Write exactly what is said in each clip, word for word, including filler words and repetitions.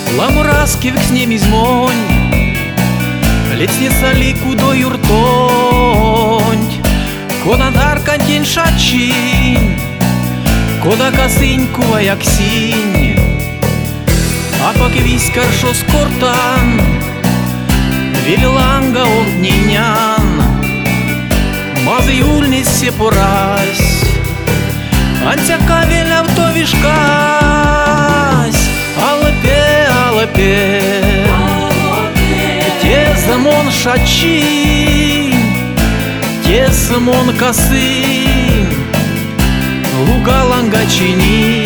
Ламураски с ними змонь, лестница ли кудо юртонь, кода даркантень шачин, кода косынькува як синь, а поквись каршо скортан, вилиланга он нинян, мазы юльни се порась, антяка веля в то вишкась, алапе, алапе, те замон шачин, те самон косын, луга лангачини,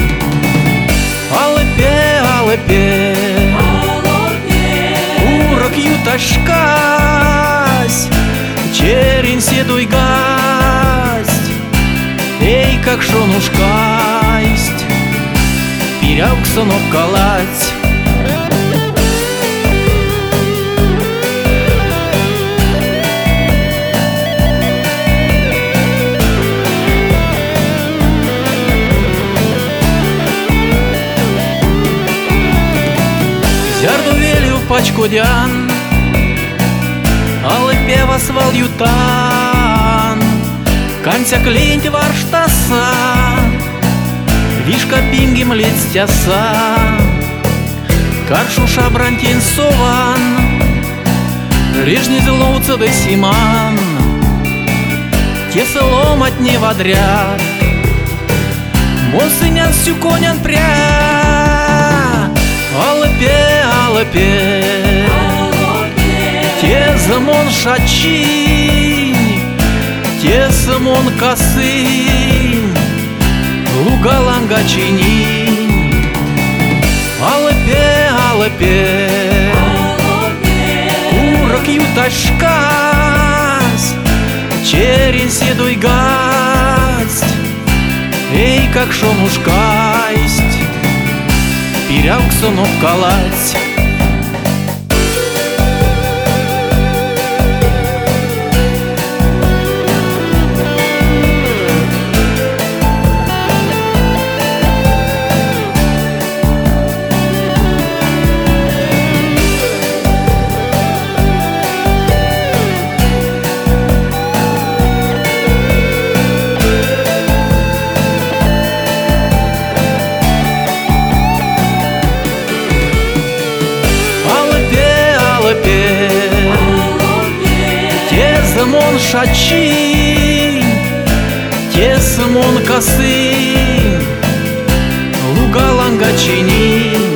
алапе, алапе, урок юташкась, черин седуй гасть, эй, как шонушкасть, пиряук сонок калать. Зярду велю пачкодян, алапе васвал ютан, канця клинть варштаса, вишка пингим летстяса, каршу шабрантин сован, режни злоуца да симан, те соломать не водрят, мон сынян сю конян пря, алапе, алапе, те замон шачин, те самон косын, луга лангачини, алапе, алапе, урок юташкась, черин седуй гасть, эй, как шонушкасть, пиряук сонок калать. Те замон шачин, те самон косын, луга лангачини.